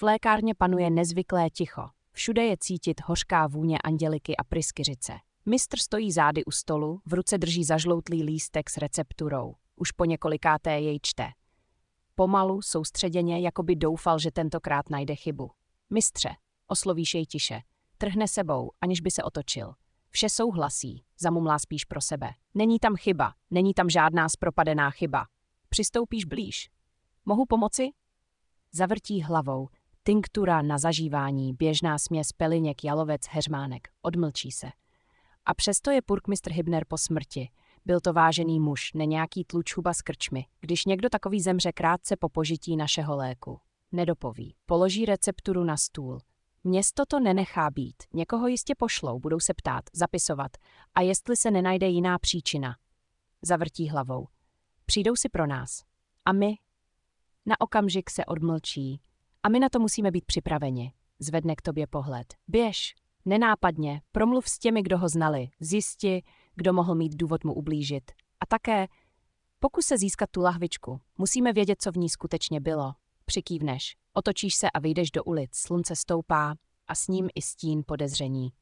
V lékárně panuje nezvyklé ticho. Všude je cítit hořká vůně Anděliky a pryskyřice. Mistr stojí zády u stolu, v ruce drží zažloutlý lístek s recepturou. Už po několikáté jej čte. Pomalu, soustředěně, jako by doufal, že tentokrát najde chybu. Mistře, oslovíš jej tiše. Trhne sebou, aniž by se otočil. Vše souhlasí, zamumlá spíš pro sebe. Není tam chyba, není tam žádná zpropadená chyba. Přistoupíš blíž. Mohu pomoci? Zavrtí hlavou. Tinktura na zažívání, běžná směs peliněk, jalovec, heřmánek. Odmlčí se. A přesto je purkmistr Hybner po smrti. Byl to vážený muž, ne nějaký tlučhuba z krčmy. Když někdo takový zemře krátce po požití našeho léku. Nedopoví. Položí recepturu na stůl. Město to nenechá být. Někoho jistě pošlou, budou se ptát, zapisovat. A jestli se nenajde jiná příčina. Zavrtí hlavou. Přijdou si pro nás. A my? Na okamžik se odmlčí. A my na to musíme být připraveni. Zvedne k tobě pohled. Běž. Nenápadně. Promluv s těmi, kdo ho znali. Zjisti, kdo mohl mít důvod mu ublížit. A také pokus se získat tu lahvičku. Musíme vědět, co v ní skutečně bylo. Přikývneš. Otočíš se a vyjdeš do ulic. Slunce stoupá a s ním i stín podezření.